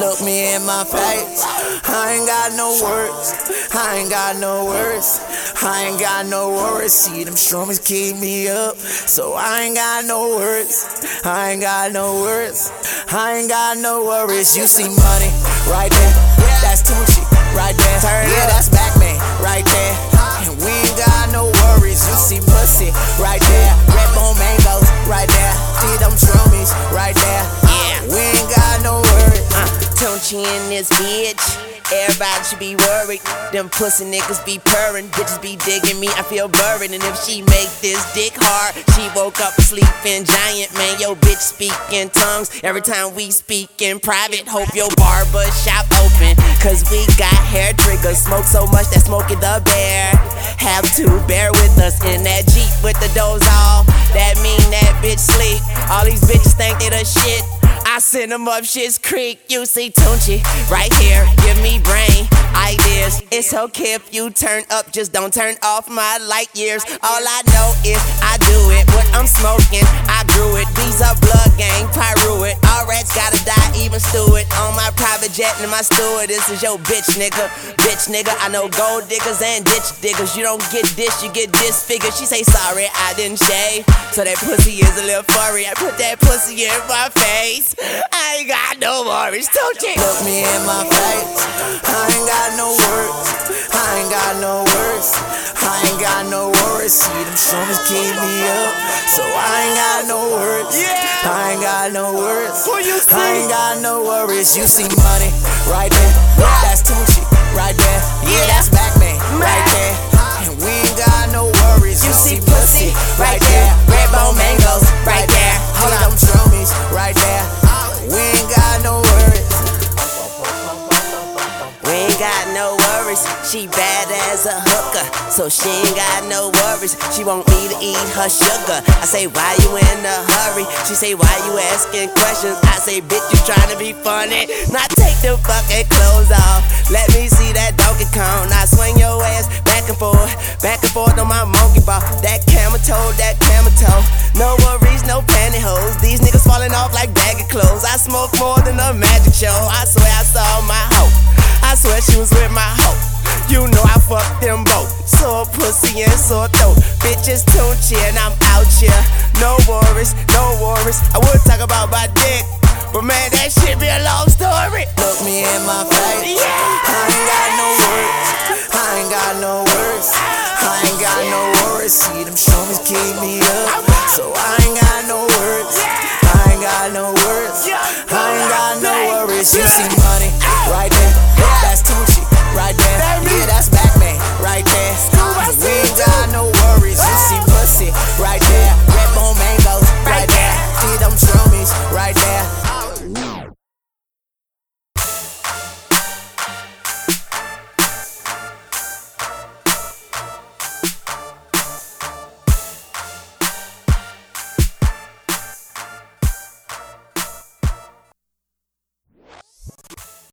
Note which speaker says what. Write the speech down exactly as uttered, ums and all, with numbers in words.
Speaker 1: Look me in my face, I ain't got no words, I ain't got no words, I ain't got no worries. See them strummies keep me up, so I ain't got no words, I ain't got no words, I ain't got no worries. You see money right there, that's Tunechi right there, yeah, that's Backman right there, and we ain't got no worries. You see pussy right there, red bone mangoes right there, see them strummies right there, yeah, we ain't got no worries.
Speaker 2: uh, Tunechi in this bitch, everybody should be worried. Them pussy niggas be purring, bitches be digging me, I feel buried. And if she make this dick hard, she woke up sleeping giant. Man, yo bitch speak in tongues every time we speak in private. Hope your barber shop open, cause we got hair triggers. Smoke so much that Smokey the Bear have to bear with us in that Jeep with the doors off. That mean that bitch sleep. All these bitches think they the shit, I send them up Shit's Creek. You see Tunechi right here, give me brain ideas. It's okay if you turn up, just don't turn off my light years. All I know is I do it, what I'm smoking, I grew it. These are blood gang, pyro it. All rats gotta die, even stew it. On my private jet and my steward, this is your bitch nigga. Bitch nigga, I know gold diggers and ditch diggers. You don't get this, you get disfigured. She say sorry, I didn't shave, so that pussy is a little furry. I put that pussy in my face, I ain't got no worries. Tunechi.
Speaker 1: Look me in my face, I ain't got no words, I ain't got no words, I ain't got no worries. See them strummies keep me up, so I ain't got no words, I ain't got no words, I ain't got no worries. You see money right there, that's Tunechi right there, yeah, that's Backman right there, and we ain't got no worries.
Speaker 2: You see pussy right there, red bone mangoes right there.
Speaker 1: Hold on, them strummies right there, we ain't got no worries.
Speaker 2: We ain't got no worries. She bad as a hooker, so she ain't got no worries. She want me to eat her sugar. I say, why you in a hurry? She say, why you asking questions? I say, bitch, you trying to be funny. Now take the fucking clothes off, let me see that Donkey Kong. Now swing your ass back and forth, back and forth on my monkey ball. That camel toe, that camel toe. No worries, no pantyhose. These niggas falling off like bag of clothes. I smoke more than a magic show. I swear I saw my hoe, I swear she was with my hoe. You know I fucked them both. Sore pussy and sore throat. Bitches Tunechi and I'm out here. No worries, no worries. I would talk about my dick, but man, that shit be a long story.
Speaker 1: Look me in my face,
Speaker 2: yeah.
Speaker 1: I ain't got no words, I ain't got no words, I ain't got no worries. See them strummies keep me up, so I ain't got no words, I ain't got no words, I ain't got no worries. You see money right there, that's Tunechi right there.